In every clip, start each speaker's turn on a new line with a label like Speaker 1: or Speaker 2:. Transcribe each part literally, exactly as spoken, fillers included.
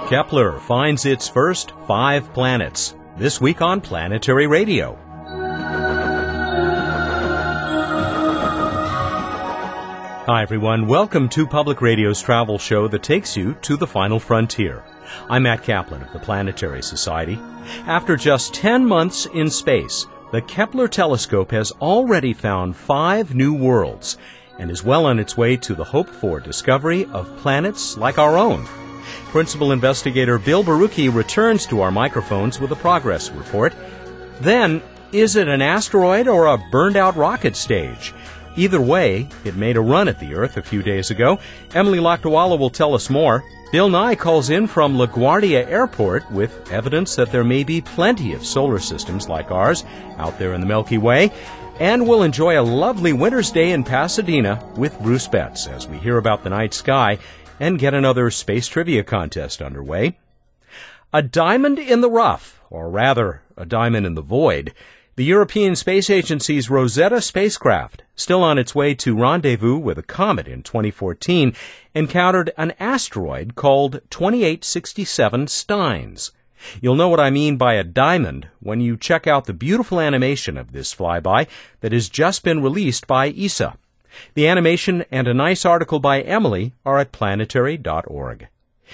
Speaker 1: Kepler finds its first five planets. This week on Planetary Radio. Hi everyone, welcome to Public Radio's travel show that takes you to the final frontier. I'm Matt Kaplan of the Planetary Society. After just ten months in space, the Kepler telescope has already found five new worlds and is well on its way to the hoped-for discovery of planets like our own. Principal investigator Bill Barucki returns to our microphones with a progress report. Then, is it an asteroid or a burned-out rocket stage? Either way, it made a run at the Earth a few days ago. Emily Lakdawalla will tell us more. Bill Nye calls in from LaGuardia Airport with evidence that there may be plenty of solar systems like ours out there in the Milky Way. And we'll enjoy a lovely winter's day in Pasadena with Bruce Betts as we hear about the night sky and get another space trivia contest underway. A diamond in the rough, or rather, a diamond in the void. The European Space Agency's Rosetta spacecraft, still on its way to rendezvous with a comet in twenty fourteen, encountered an asteroid called twenty-eight sixty-seven Steins. You'll know what I mean by a diamond when you check out the beautiful animation of this flyby that has just been released by E S A. The animation and a nice article by Emily are at planetary dot org.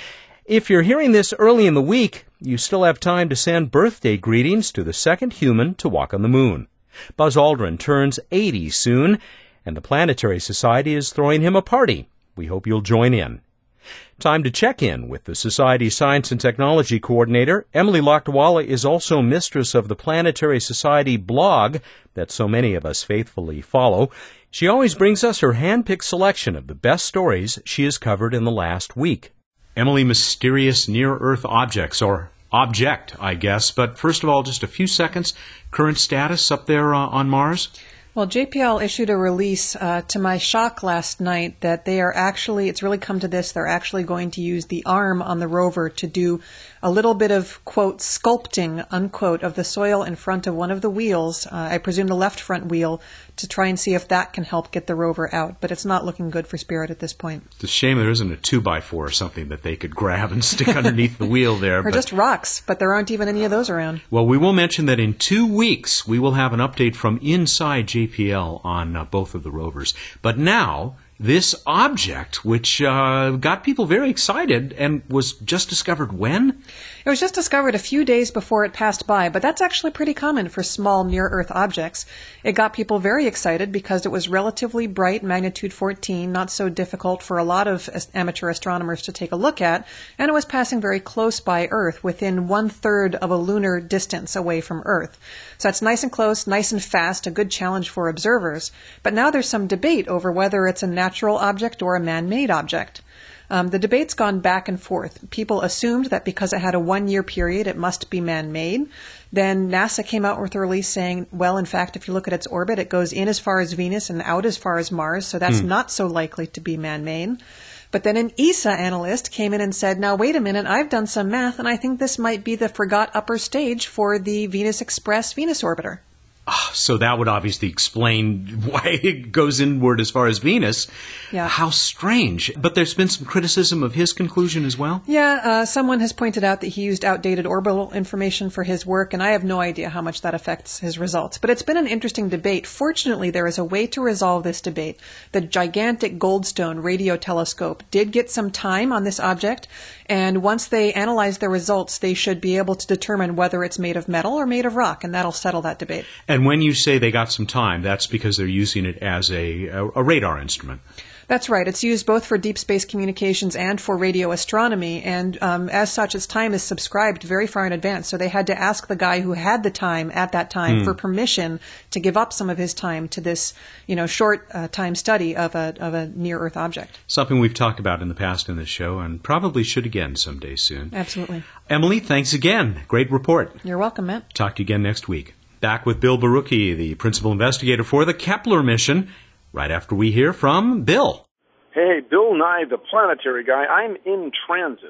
Speaker 1: If you're hearing this early in the week, you still have time to send birthday greetings to the second human to walk on the moon. Buzz Aldrin turns eighty soon, and the Planetary Society is throwing him a party. We hope you'll join in. Time to check in with the Society's Science and Technology Coordinator. Emily Lakdawalla is also mistress of the Planetary Society blog that so many of us faithfully follow. She always brings us her hand-picked selection of the best stories she has covered in the last week. Emily, mysterious near-Earth objects, or object, I guess. But first of all, just a few seconds. Current status up there uh, on Mars?
Speaker 2: Well, J P L issued a release uh, to my shock last night that they are actually, it's really come to this, they're actually going to use the arm on the rover to do a little bit of, quote, sculpting, unquote, of the soil in front of one of the wheels, uh, I presume the left front wheel, to try and see if that can help get the rover out. But it's not looking good for Spirit at this point.
Speaker 1: It's a shame there isn't a two by four or something that they could grab and stick underneath the wheel there.
Speaker 2: Or
Speaker 1: but,
Speaker 2: just rocks, but there aren't even any of those around.
Speaker 1: Well, we will mention that in two weeks we will have an update from inside J P L on uh, both of the rovers. But now, this object, which uh, got people very excited and was just discovered when?
Speaker 2: It was just discovered a few days before it passed by, but that's actually pretty common for small near-Earth objects. It got people very excited because it was relatively bright, magnitude fourteen, not so difficult for a lot of amateur astronomers to take a look at, and it was passing very close by Earth, within one-third of a lunar distance away from Earth. So that's nice and close, nice and fast, a good challenge for observers. But now there's some debate over whether it's a natural object or a man-made object. Um, the debate's gone back and forth. People assumed that because it had a one-year period, it must be man-made. Then NASA came out with a release saying, well, in fact, if you look at its orbit, it goes in as far as Venus and out as far as Mars, so that's mm. not so likely to be man-made. But then an E S A analyst came in and said, now, wait a minute, I've done some math, and I think this might be the forgot upper stage for the Venus Express Venus orbiter.
Speaker 1: Oh, so that would obviously explain why it goes inward as far as Venus.
Speaker 2: Yeah.
Speaker 1: How strange. But there's been some criticism of his conclusion as well?
Speaker 2: Yeah, uh, someone has pointed out that he used outdated orbital information for his work, and I have no idea how much that affects his results. But it's been an interesting debate. Fortunately, there is a way to resolve this debate. The gigantic Goldstone radio telescope did get some time on this object, and once they analyze the results, they should be able to determine whether it's made of metal or made of rock, and that'll settle that debate.
Speaker 1: And when you say they got some time, that's because they're using it as a, a, a radar instrument.
Speaker 2: That's right. It's used both for deep space communications and for radio astronomy, and um, as such, its time is subscribed very far in advance. So they had to ask the guy who had the time at that time mm. for permission to give up some of his time to this, you know, short uh, time study of a of a near-Earth object.
Speaker 1: Something we've talked about in the past in this show, and probably should again someday soon.
Speaker 2: Absolutely.
Speaker 1: Emily, thanks again. Great report.
Speaker 2: You're welcome, Matt.
Speaker 1: Talk to you again next week. Back with Bill Barucki, the principal investigator for the Kepler mission, right after we hear from Bill.
Speaker 3: Hey, Bill Nye, the planetary guy. I'm in transit.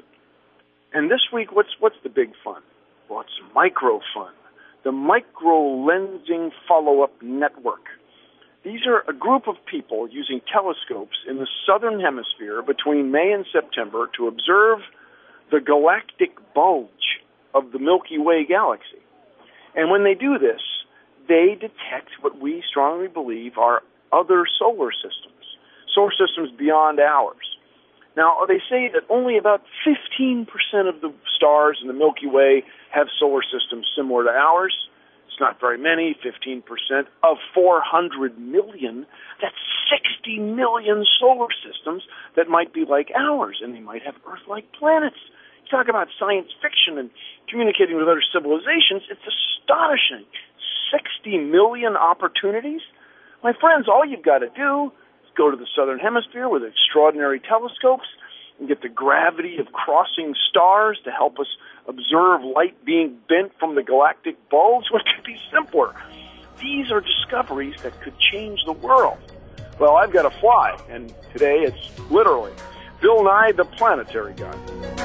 Speaker 3: And this week, what's what's the big fun? Well, it's micro fun. The Microlensing Follow-Up Network. These are a group of people using telescopes in the southern hemisphere between May and September to observe the galactic bulge of the Milky Way galaxy. And when they do this, they detect what we strongly believe are other solar systems, solar systems beyond ours. Now, they say that only about fifteen percent of the stars in the Milky Way have solar systems similar to ours. It's not very many, fifteen percent of four hundred million. That's sixty million solar systems that might be like ours, and they might have Earth-like planets. You talk about science fiction and communicating with other civilizations, it's astonishing. sixty million opportunities? My friends, all you've got to do is go to the southern hemisphere with extraordinary telescopes and get the gravity of crossing stars to help us observe light being bent from the galactic bulge. What could be simpler? These are discoveries that could change the world. Well, I've got to fly, and today it's literally Bill Nye, the Planetary Guy.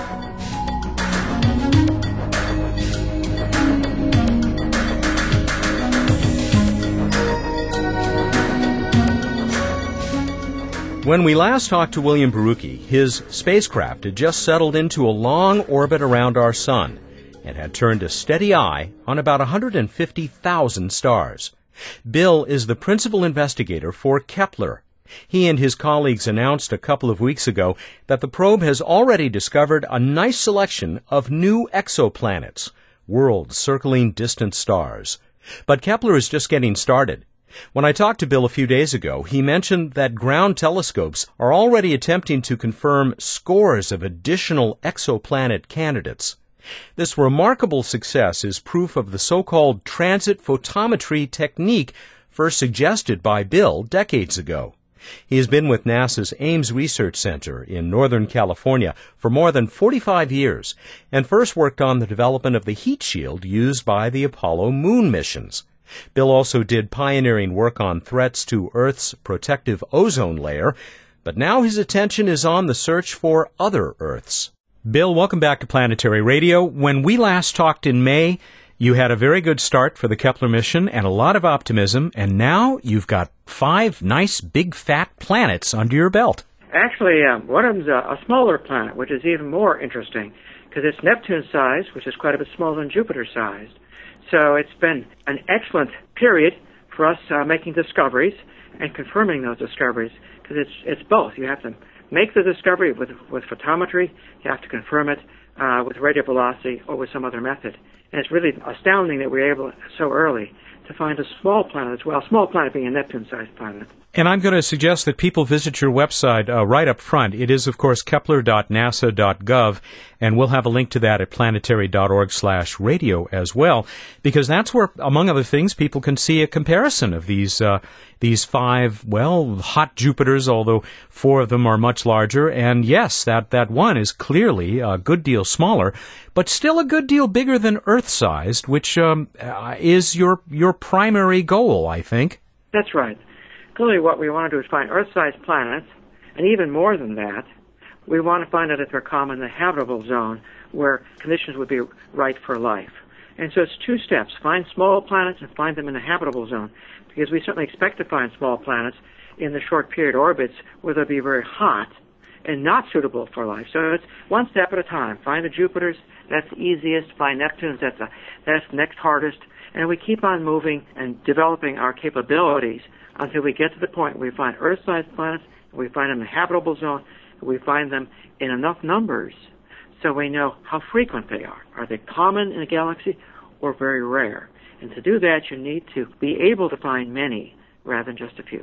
Speaker 1: When we last talked to William Borucki, his spacecraft had just settled into a long orbit around our sun and had turned a steady eye on about one hundred fifty thousand stars. Bill is the principal investigator for Kepler. He and his colleagues announced a couple of weeks ago that the probe has already discovered a nice selection of new exoplanets, worlds circling distant stars. But Kepler is just getting started. When I talked to Bill a few days ago, he mentioned that ground telescopes are already attempting to confirm scores of additional exoplanet candidates. This remarkable success is proof of the so-called transit photometry technique first suggested by Bill decades ago. He has been with NASA's Ames Research Center in Northern California for more than forty-five years and first worked on the development of the heat shield used by the Apollo moon missions. Bill also did pioneering work on threats to Earth's protective ozone layer, but now his attention is on the search for other Earths. Bill, welcome back to Planetary Radio. When we last talked in May, you had a very good start for the Kepler mission and a lot of optimism, and now you've got five nice big fat planets under your belt.
Speaker 4: Actually, um, one of them's a, a smaller planet, which is even more interesting, because it's Neptune-sized, which is quite a bit smaller than Jupiter-sized. So it's been an excellent period for us uh, making discoveries and confirming those discoveries, because it's it's both. You have to make the discovery with with photometry, you have to confirm it uh, with radial velocity or with some other method. And it's really astounding that we were able so early to find a small planet as well, a small planet being a Neptune-sized planet.
Speaker 1: And I'm going to suggest that people visit your website uh, right up front. It is, of course, kepler dot nasa dot gov, and we'll have a link to that at planetary dot org slash radio as well, because that's where, among other things, people can see a comparison of these uh, these five, well, hot Jupiters, although four of them are much larger. And yes, that, that one is clearly a good deal smaller, but still a good deal bigger than Earth-sized, which um, uh, is your your primary goal, I think.
Speaker 4: That's right. Clearly what we want to do is find Earth-sized planets, and even more than that, we want to find out if they're common in the habitable zone where conditions would be right for life. And so it's two steps. Find small planets and find them in the habitable zone, because we certainly expect to find small planets in the short period orbits where they'll be very hot and not suitable for life. So it's one step at a time. Find the Jupiters, that's the easiest. Find Neptunes, that's, a, that's next hardest. And we keep on moving and developing our capabilities until we get to the point where we find Earth-sized planets, and we find them in the habitable zone, and we find them in enough numbers so we know how frequent they are. Are they common in a galaxy or very rare? And to do that, you need to be able to find many rather than just a few.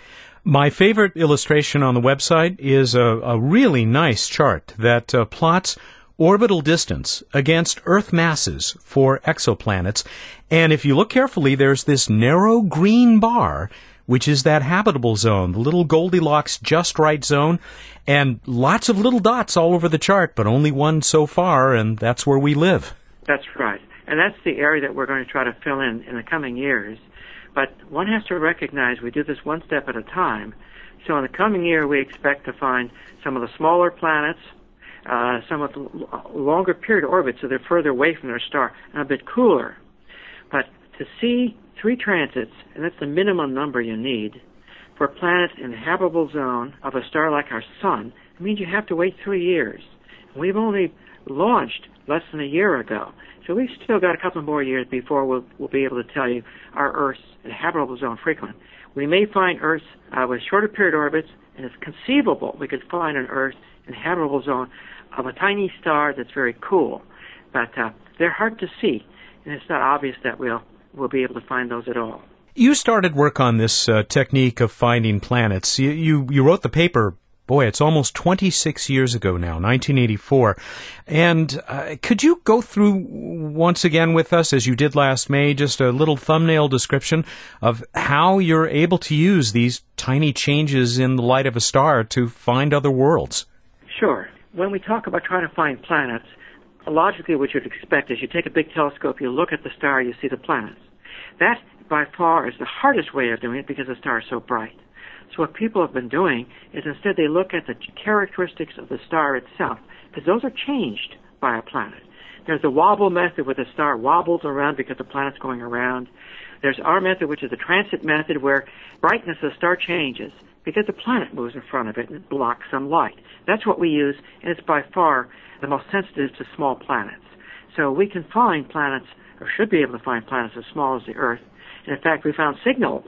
Speaker 1: My favorite illustration on the website is a, a really nice chart that uh, plots orbital distance against Earth masses for exoplanets. And if you look carefully, there's this narrow green bar, which is that habitable zone, the little Goldilocks just right zone, and lots of little dots all over the chart, but only one so far, and that's where we live.
Speaker 4: That's right. And that's the area that we're going to try to fill in in the coming years. But one has to recognize we do this one step at a time. So in the coming year, we expect to find some of the smaller planets, uh, some of the longer period orbits, so they're further away from their star and a bit cooler. But to see three transits, and that's the minimum number you need, for a planet in the habitable zone of a star like our Sun, it means you have to wait three years. We've only launched less than a year ago. So we've still got a couple more years before we'll, we'll be able to tell you our Earth's habitable zone frequent. We may find Earths uh, with shorter period orbits, and it's conceivable we could find an Earth in habitable zone of a tiny star that's very cool. But uh, they're hard to see, and it's not obvious that we'll, we'll be able to find those at all.
Speaker 1: You started work on this uh, technique of finding planets. You, you, you wrote the paper, boy, it's almost twenty-six years ago now, nineteen eighty-four. And uh, could you go through once again with us, as you did last May, just a little thumbnail description of how you're able to use these tiny changes in the light of a star to find other worlds?
Speaker 4: Sure. When we talk about trying to find planets, logically what you'd expect is you take a big telescope, you look at the star, you see the planets. That, by far, is the hardest way of doing it because the star is so bright. So what people have been doing is instead they look at the characteristics of the star itself, because those are changed by a planet. There's the wobble method where the star wobbles around because the planet's going around. There's our method, which is the transit method, where brightness of the star changes because the planet moves in front of it and it blocks some light. That's what we use, and it's by far the most sensitive to small planets. So we can find planets, or should be able to find planets as small as the Earth. And in fact, we found signals,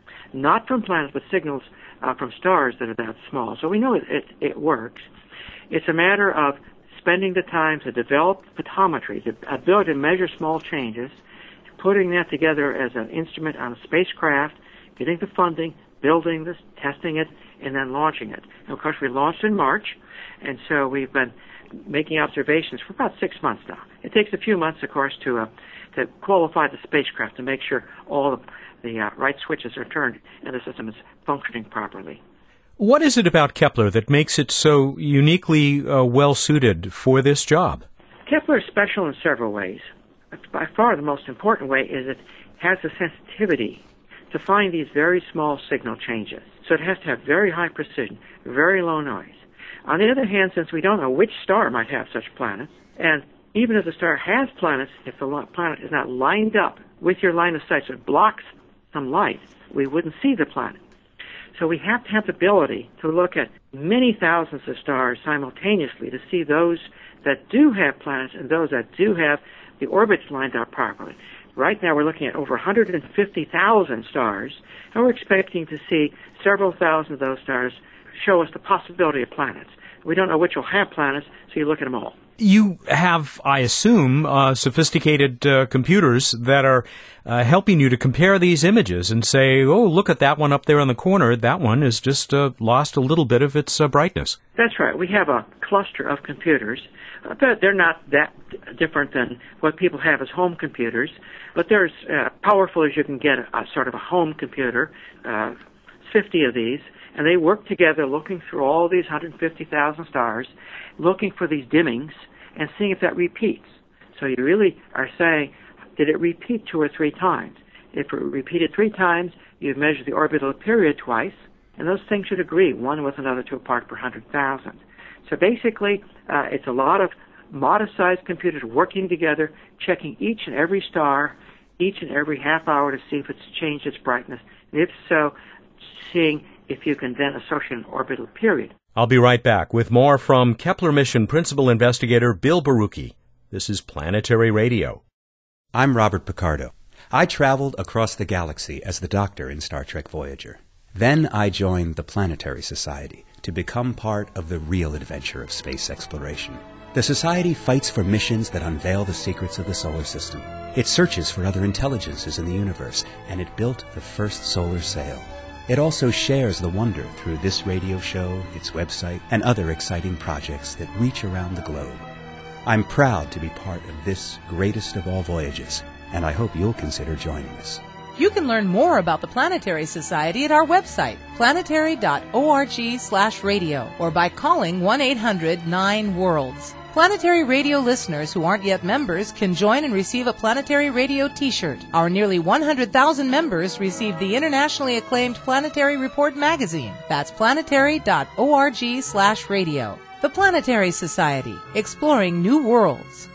Speaker 4: not from planets, but signals uh, from stars that are that small. So we know it, it, it works. It's a matter of spending the time to develop photometry, the ability to measure small changes, putting that together as an instrument on a spacecraft, getting the funding, building this, testing it, and then launching it. And of course, we launched in March, and so we've been making observations for about six months now. It takes a few months, of course, to uh, to qualify the spacecraft, to make sure all of the uh, right switches are turned and the system is functioning properly.
Speaker 1: What is it about Kepler that makes it so uniquely uh, well-suited for this job?
Speaker 4: Kepler is special in several ways. By far the most important way is it has the sensitivity to find these very small signal changes. So it has to have very high precision, very low noise. On the other hand, since we don't know which star might have such planets, and even if the star has planets, if the planet is not lined up with your line of sight, so it blocks some light, we wouldn't see the planet. So we have to have the ability to look at many thousands of stars simultaneously to see those that do have planets and those that do have the orbits lined up properly. Right now we're looking at over one hundred fifty thousand stars, and we're expecting to see several thousand of those stars show us the possibility of planets. We don't know which will have planets, so you look at them all.
Speaker 1: You have, I assume, uh, sophisticated uh, computers that are uh, helping you to compare these images and say, oh, look at that one up there in the corner. That one has just uh, lost a little bit of its uh, brightness.
Speaker 4: That's right. We have a cluster of computers, uh, but they're not that different than what people have as home computers. But they're as uh, powerful as you can get a, a sort of a home computer, uh, fifty of these. And they work together looking through all these one hundred fifty thousand stars, looking for these dimmings, and seeing if that repeats. So you really are saying, did it repeat two or three times? If it repeated three times, you've measured the orbital period twice, and those things should agree, one with another, two apart per one hundred thousand. So basically, uh, it's a lot of modest-sized computers working together, checking each and every star, each and every half hour to see if it's changed its brightness, and if so, seeing if you can then associate an orbital period.
Speaker 1: I'll be right back with more from Kepler mission principal investigator Bill Borucki. This is Planetary Radio.
Speaker 5: I'm Robert Picardo. I traveled across the galaxy as the Doctor in Star Trek Voyager. Then I joined the Planetary Society to become part of the real adventure of space exploration. The Society fights for missions that unveil the secrets of the solar system. It searches for other intelligences in the universe, and it built the first solar sail. It also shares the wonder through this radio show, its website, and other exciting projects that reach around the globe. I'm proud to be part of this greatest of all voyages, and I hope you'll consider joining us.
Speaker 6: You can learn more about the Planetary Society at our website, planetary dot org slash radio, or by calling one eight hundred nine worlds. Planetary Radio listeners who aren't yet members can join and receive a Planetary Radio t-shirt. Our nearly one hundred thousand members receive the internationally acclaimed Planetary Report magazine. That's planetary dot org slash radio. The Planetary Society, exploring new worlds.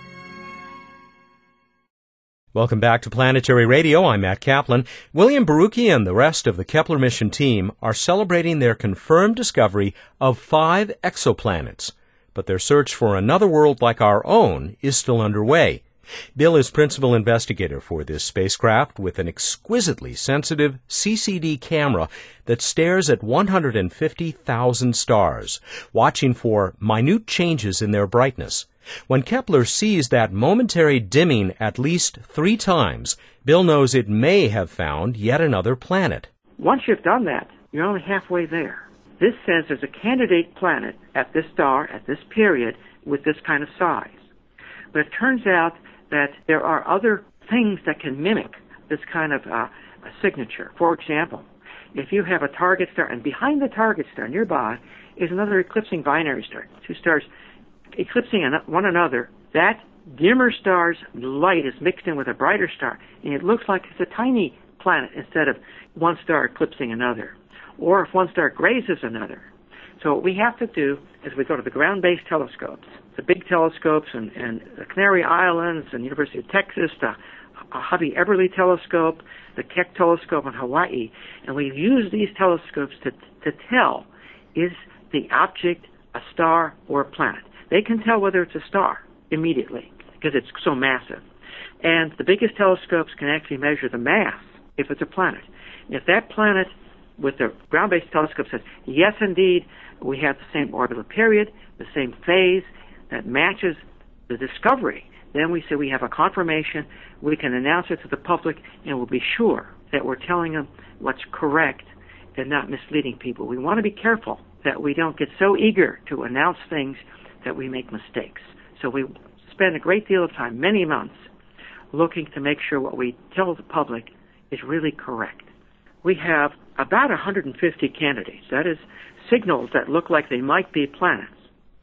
Speaker 1: Welcome back to Planetary Radio. I'm Matt Kaplan. William Borucki and the rest of the Kepler mission team are celebrating their confirmed discovery of five exoplanets. but their search for another world like our own is still underway. Bill is principal investigator for this spacecraft with an exquisitely sensitive C C D camera that stares at one hundred fifty thousand stars, watching for minute changes in their brightness. When Kepler sees that momentary dimming at least three times, Bill knows it may have found yet another planet.
Speaker 4: Once you've done that, you're only halfway there. This says there's a candidate planet at this star at this period with this kind of size. But it turns out that there are other things that can mimic this kind of uh, signature. For example, if you have a target star, and behind the target star nearby is another eclipsing binary star, two stars eclipsing one another, that dimmer star's light is mixed in with a brighter star, and it looks like it's a tiny planet instead of one star eclipsing another, or if one star grazes another. So what we have to do is we go to the ground-based telescopes, the big telescopes and, and the Canary Islands and University of Texas, the Hubby Everly telescope, the Keck telescope in Hawaii, and we use these telescopes to, to tell, is the object a star or a planet? They can tell whether it's a star immediately because it's so massive. And the biggest telescopes can actually measure the mass if it's a planet. And if that planet with the ground-based telescope says, yes, indeed, we have the same orbital period, the same phase that matches the discovery, then we say we have a confirmation, we can announce it to the public, and we'll be sure that we're telling them what's correct and not misleading people. We want to be careful that we don't get so eager to announce things that we make mistakes. So we spend a great deal of time, many months, looking to make sure what we tell the public is really correct. We have about one hundred fifty candidates, that is, signals that look like they might be planets.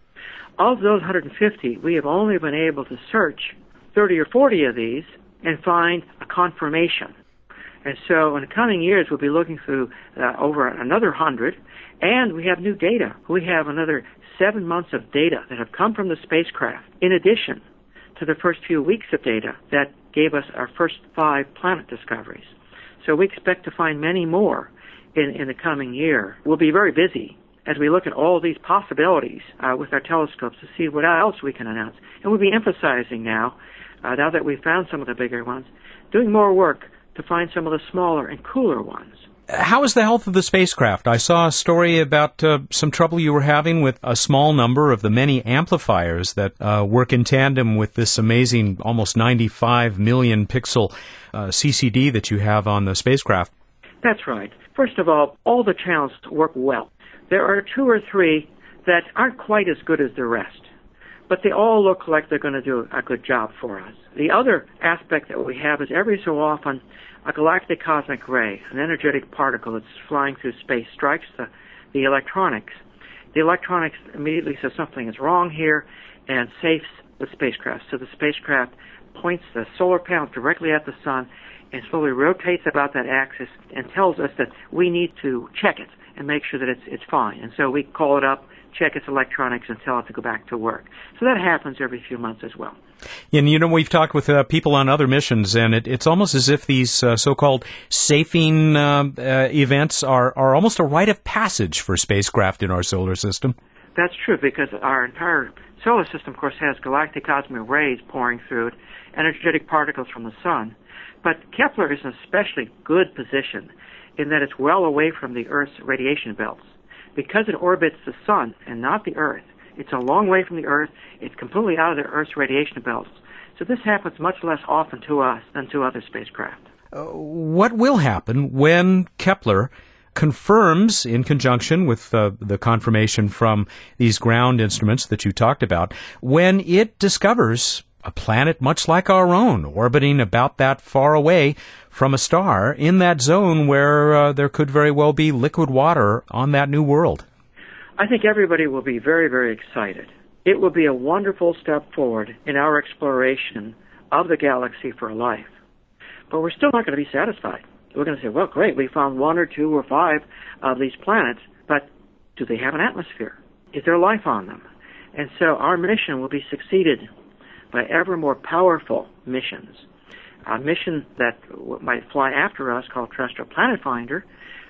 Speaker 4: Of those one hundred fifty, we have only been able to search thirty or forty of these and find a confirmation. And so in the coming years, we'll be looking through uh, over another one hundred, and we have new data. We have another seven months of data that have come from the spacecraft, in addition to the first few weeks of data that gave us our first five planet discoveries. So we expect to find many more in, in the coming year. We'll be very busy as we look at all these possibilities uh, with our telescopes to see what else we can announce. And we'll be emphasizing now, uh, now that we've found some of the bigger ones, doing more work to find some of the smaller and cooler ones.
Speaker 1: How is the health of the spacecraft? I saw a story about uh, some trouble you were having with a small number of the many amplifiers that uh, work in tandem with this amazing almost ninety-five million pixel uh, C C D that you have on the spacecraft.
Speaker 4: That's right. First of all, all the channels work well. There are two or three that aren't quite as good as the rest, but they all look like they're going to do a good job for us. The other aspect that we have is every so often a galactic cosmic ray, an energetic particle that's flying through space, strikes the, the electronics. The electronics immediately says something is wrong here and safes the spacecraft. So the spacecraft points the solar panel directly at the sun and slowly rotates about that axis and tells us that we need to check it and make sure that it's it's fine. And so we call it up, check its electronics, and tell it to go back to work. So that happens every few months as well.
Speaker 1: And, you know, we've talked with uh, people on other missions, and it, it's almost as if these uh, so-called safing uh, uh, events are, are almost a rite of passage for spacecraft in our solar system.
Speaker 4: That's true, because our entire solar system, of course, has galactic cosmic rays pouring through it, energetic particles from the sun. But Kepler is in an especially good position in that it's well away from the Earth's radiation belts. Because it orbits the sun and not the Earth, it's a long way from the Earth. It's completely out of the Earth's radiation belts. So this happens much less often to us than to other spacecraft.
Speaker 1: Uh, what will happen when Kepler confirms, in conjunction with uh, the confirmation from these ground instruments that you talked about, when it discovers a planet much like our own, orbiting about that far away from a star in that zone where uh, there could very well be liquid water on that new world?
Speaker 4: I think everybody will be very, very excited. It will be a wonderful step forward in our exploration of the galaxy for life. But we're still not going to be satisfied. We're going to say, well, great, we found one or two or five of these planets, but do they have an atmosphere? Is there life on them? And so our mission will be succeeded by ever more powerful missions. A mission that might fly after us, called Terrestrial Planet Finder,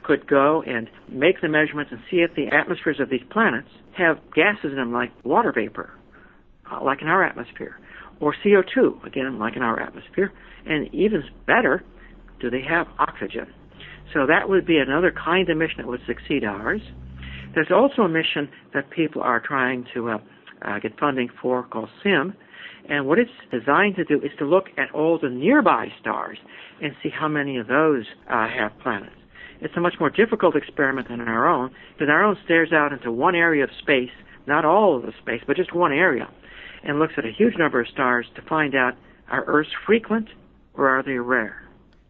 Speaker 4: could go and make the measurements and see if the atmospheres of these planets have gases in them like water vapor, uh, like in our atmosphere, or C O two, again, like in our atmosphere, and even better, do they have oxygen? So that would be another kind of mission that would succeed ours. There's also a mission that people are trying to uh, uh, get funding for called SIM, and what it's designed to do is to look at all the nearby stars and see how many of those uh, have planets. It's a much more difficult experiment than our own, because our own stares out into one area of space, not all of the space, but just one area, and looks at a huge number of stars to find out, are Earths frequent or are they rare?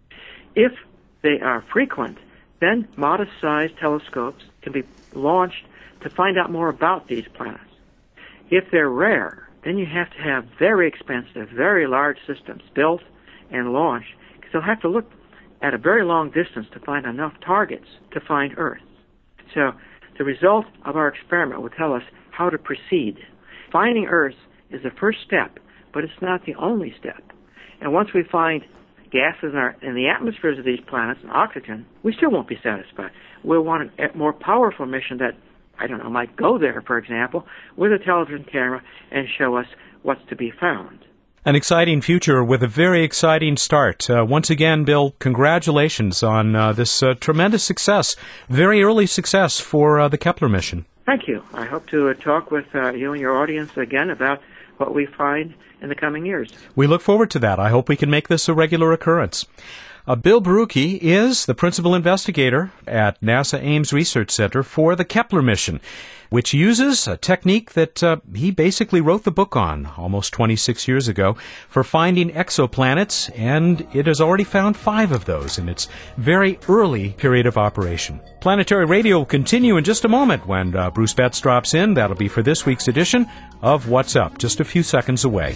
Speaker 4: If they are frequent, then modest-sized telescopes can be launched to find out more about these planets. If they're rare, then you have to have very expensive, very large systems built and launched, because they'll have to look at a very long distance to find enough targets to find Earth. So the result of our experiment will tell us how to proceed. Finding Earth is the first step, but it's not the only step. And once we find gases in, our, in the atmospheres of these planets and oxygen, we still won't be satisfied. We'll want a more powerful mission that, I don't know, might go there, for example, with a television camera and show us what's to be found.
Speaker 1: An exciting future with a very exciting start. Uh, once again, Bill, congratulations on uh, this uh, tremendous success, very early success for uh, the Kepler mission.
Speaker 4: Thank you. I hope to uh, talk with uh, you and your audience again about what we find in the coming years.
Speaker 1: We look forward to that. I hope we can make this a regular occurrence. Uh, Bill Borucki is the principal investigator at NASA Ames Research Center for the Kepler mission, which uses a technique that uh, he basically wrote the book on almost twenty-six years ago for finding exoplanets, and it has already found five of those in its very early period of operation. Planetary Radio will continue in just a moment when uh, Bruce Betts drops in. That'll be for this week's edition of What's Up, just a few seconds away.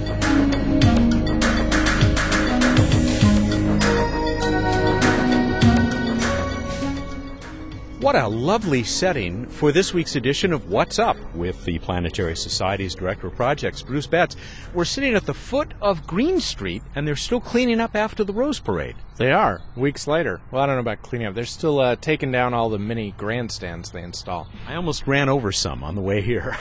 Speaker 1: What a lovely setting for this week's edition of What's Up with the Planetary Society's Director of Projects, Bruce Betts. We're sitting at the foot of Green Street, and they're still cleaning up after the Rose Parade.
Speaker 7: They are, weeks later. Well, I don't know about cleaning up. They're still uh, taking down all the mini grandstands they install.
Speaker 1: I almost ran over some on the way here.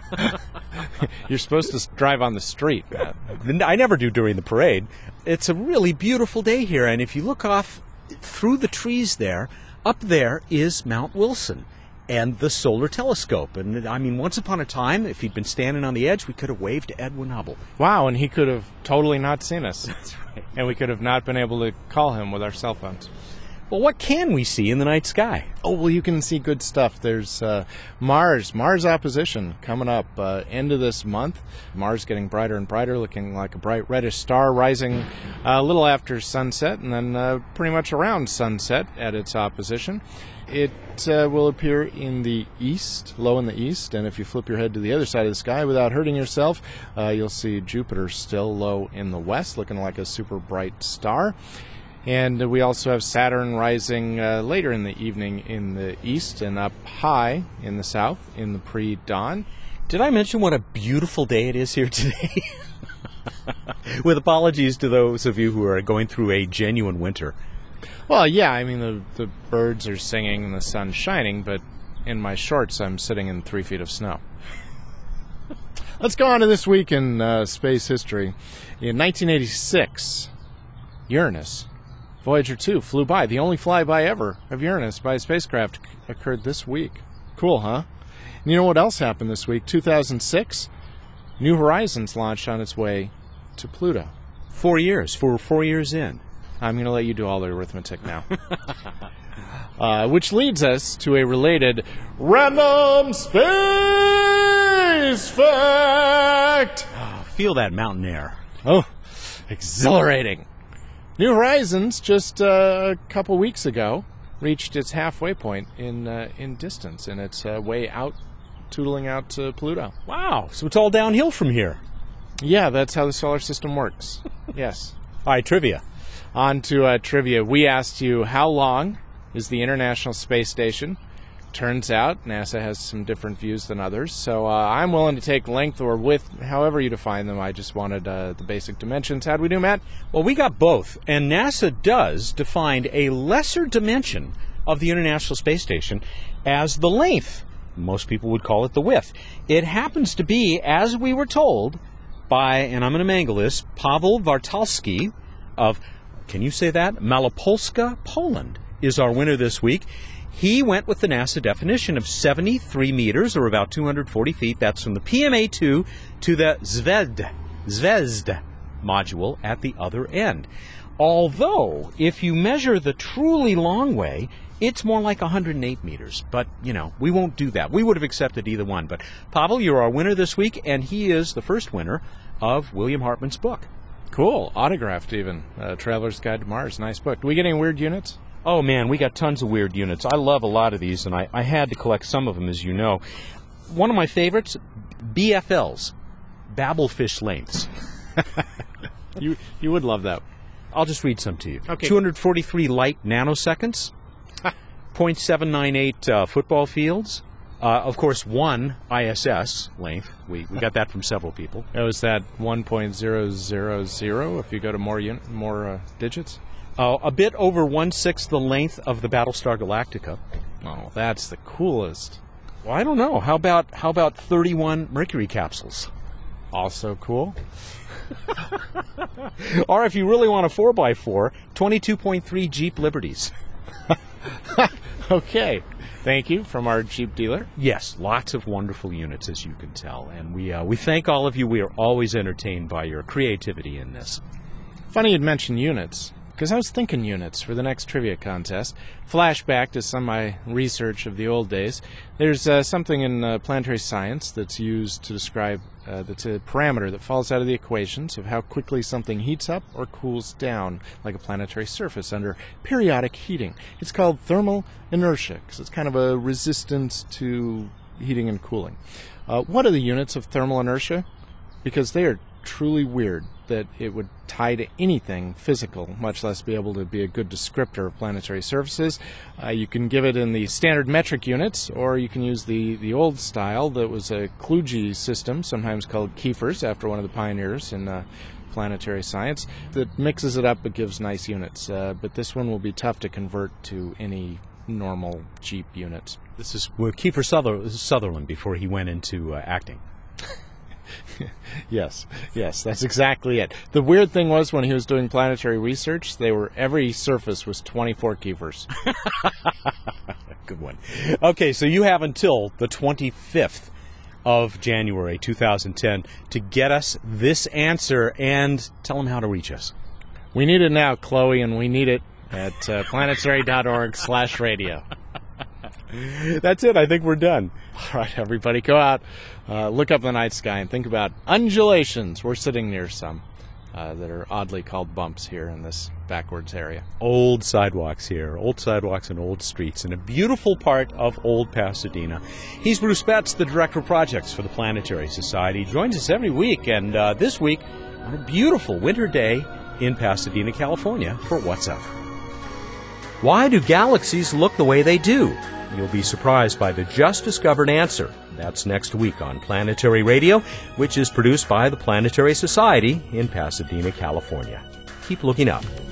Speaker 7: You're supposed to drive on the street, Matt.
Speaker 1: I never do during the parade. It's a really beautiful day here, and if you look off through the trees there, up there is Mount Wilson and the Solar Telescope. And, I mean, once upon a time, if he'd been standing on the edge, we could have waved to Edwin Hubble.
Speaker 7: Wow, and he could have totally not seen us.
Speaker 1: That's right.
Speaker 7: And we could have not been able to call him with our cell phones.
Speaker 1: Well, what can we see in the night sky?
Speaker 7: Oh, well, you can see good stuff. There's uh, Mars, Mars opposition coming up uh, end of this month. Mars getting brighter and brighter, looking like a bright reddish star, rising a little after sunset and then uh, pretty much around sunset at its opposition. It uh, will appear in the east, low in the east, and if you flip your head to the other side of the sky without hurting yourself, uh, you'll see Jupiter still low in the west, looking like a super bright star. And we also have Saturn rising uh, later in the evening in the east and up high in the south in the pre-dawn.
Speaker 1: Did I mention what a beautiful day it is here today? With apologies to those of you who are going through a genuine winter.
Speaker 7: Well, yeah, I mean, the, the birds are singing and the sun's shining, but in my shorts I'm sitting in three feet of snow. Let's go on to this week in uh, space history. In nineteen eighty-six, Uranus, Voyager two flew by. The only flyby ever of Uranus by a spacecraft occurred this week. Cool, huh? And you know what else happened this week? two thousand six, New Horizons launched on its way to Pluto.
Speaker 1: Four years. Four, four years in.
Speaker 7: I'm going to let you do all the arithmetic now. uh, which leads us to a related random space fact.
Speaker 1: Oh, feel that mountain air.
Speaker 7: Oh, exhilarating. New Horizons, just uh, a couple weeks ago, reached its halfway point in uh, in distance, and its uh, way out, tootling out to Pluto.
Speaker 1: Wow, so it's all downhill from here.
Speaker 7: Yeah, that's how the solar system works. Yes.
Speaker 1: All right, trivia.
Speaker 7: On to uh, trivia. We asked you, how long is the International Space Station? Turns out NASA has some different views than others, so uh, I'm willing to take length or width, however you define them. I just wanted uh, the basic dimensions. How'd we do, Matt?
Speaker 1: Well, we got both, and NASA does define a lesser dimension of the International Space Station as the length. Most people would call it the width. It happens to be, as we were told by, and I'm going to mangle this, Paweł Wartalski of, can you say that? Malopolska, Poland, is our winner this week. He went with the NASA definition of seventy-three meters, or about two hundred forty feet. That's from the P M A two to the Zvezd, Zvezd module at the other end. Although, if you measure the truly long way, it's more like one hundred eight meters. But, you know, we won't do that. We would have accepted either one. But, Paweł, you're our winner this week, and he is the first winner of William Hartman's book.
Speaker 7: Cool. Autographed, even. Uh, Traveler's Guide to Mars. Nice book. Do we get any weird units?
Speaker 1: Oh, man, we got tons of weird units. I love a lot of these, and I, I had to collect some of them, as you know. One of my favorites, B F Ls, Babelfish lengths.
Speaker 7: you you would love that.
Speaker 1: I'll just read some to you.
Speaker 7: Okay.
Speaker 1: two hundred forty-three light nanoseconds, zero point seven nine eight uh, football fields. Uh, of course, one I S S length. We we got that from several people.
Speaker 7: Oh, is that one point zero zero zero if you go to more un- more uh, digits?
Speaker 1: Uh, a bit over one-sixth the length of the Battlestar Galactica.
Speaker 7: Oh, that's the coolest.
Speaker 1: Well, I don't know. How about how about thirty-one Mercury capsules?
Speaker 7: Also cool.
Speaker 1: Or if you really want a four by four, twenty-two point three Jeep Liberties.
Speaker 7: Okay. Thank you from our Jeep dealer.
Speaker 1: Yes, lots of wonderful units, as you can tell. And we uh, we thank all of you. We are always entertained by your creativity in this.
Speaker 7: Funny you'd mention units, because I was thinking units for the next trivia contest. Flashback to some of my research of the old days. There's uh, something in uh, planetary science that's used to describe, uh, that's a parameter that falls out of the equations of how quickly something heats up or cools down, like a planetary surface under periodic heating. It's called thermal inertia, because it's kind of a resistance to heating and cooling. Uh, what are the units of thermal inertia? Because they are truly weird that it would tie to anything physical, much less be able to be a good descriptor of planetary surfaces. Uh, you can give it in the standard metric units, or you can use the, the old style that was a kludgy system, sometimes called Keefer's, after one of the pioneers in uh, planetary science, that mixes it up but gives nice units. Uh, but this one will be tough to convert to any normal Jeep units.
Speaker 1: This is well, Kiefer Suther- Sutherland before he went into uh, acting.
Speaker 7: Yes, yes, that's exactly it. The weird thing was when he was doing planetary research, they were every surface was twenty-four Keefers.
Speaker 1: Good one. Okay, so you have until the twenty-fifth of January two thousand ten to get us this answer and tell them how to reach us.
Speaker 7: We need it now, Chloe, and we need it at uh, planetary.org slash radio.
Speaker 1: That's it. I think we're done.
Speaker 7: All right, everybody, go out, uh, look up the night sky, and think about undulations. We're sitting near some uh, that are oddly called bumps here in this backwards area.
Speaker 1: Old sidewalks here, old sidewalks and old streets in a beautiful part of Old Pasadena. He's Bruce Betts, the Director of Projects for the Planetary Society. He joins us every week, and uh, this week on a beautiful winter day in Pasadena, California, for What's Up. Why do galaxies look the way they do? You'll be surprised by the just-discovered answer. That's next week on Planetary Radio, which is produced by the Planetary Society in Pasadena, California. Keep looking up.